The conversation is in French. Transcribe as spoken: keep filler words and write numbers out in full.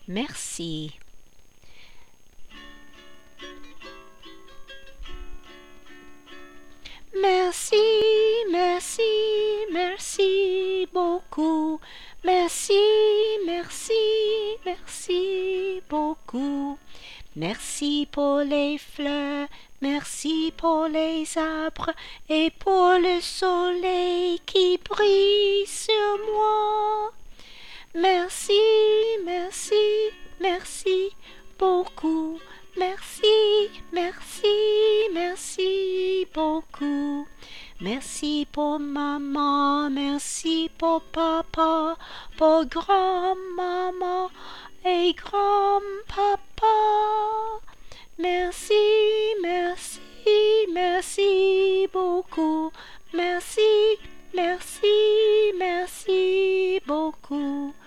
Merci. Merci, merci, merci beaucoup. Merci, merci, merci beaucoup. Merci pour les fleurs, merci pour les arbres et pour le soleil qui brille sur moi. Merci, merci, merci beaucoup. Merci, merci, merci beaucoup. Merci pour maman, merci pour papa, pour grand-maman et grand-papa. Merci, merci, merci beaucoup. Merci, merci, merci beaucoup.